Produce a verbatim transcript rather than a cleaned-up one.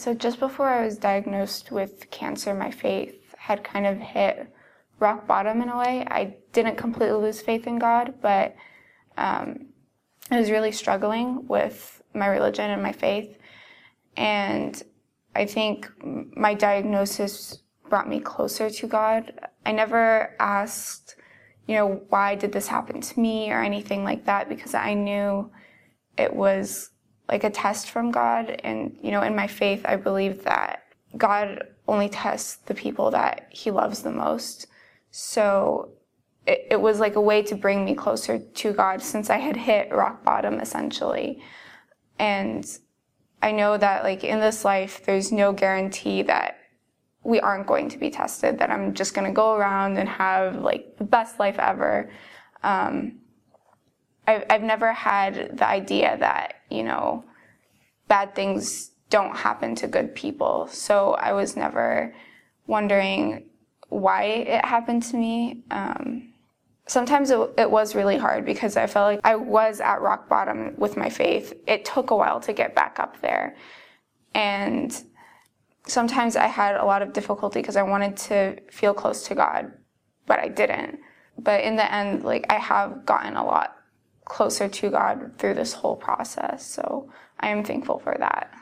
So just before I was diagnosed with cancer, my faith had kind of hit rock bottom in a way. I didn't completely lose faith in God, but um, I was really struggling with my religion and my faith. And I think my diagnosis brought me closer to God. I never asked, you know, why did this happen to me or anything like that, because I knew it was like a test from God. And, you know, in my faith, I believe that God only tests the people that he loves the most. So it, it was like a way to bring me closer to God since I had hit rock bottom, essentially. And I know that, like, in this life, there's no guarantee that we aren't going to be tested, that I'm just going to go around and have, like, the best life ever. Um, I've, I've never had the idea that, you know, bad things don't happen to good people. So I was never wondering why it happened to me. Um, sometimes it, it was really hard because I felt like I was at rock bottom with my faith. It took a while to get back up there. And sometimes I had a lot of difficulty because I wanted to feel close to God, but I didn't. But in the end, like, I have gotten a lot closer to God through this whole process. So I am thankful for that.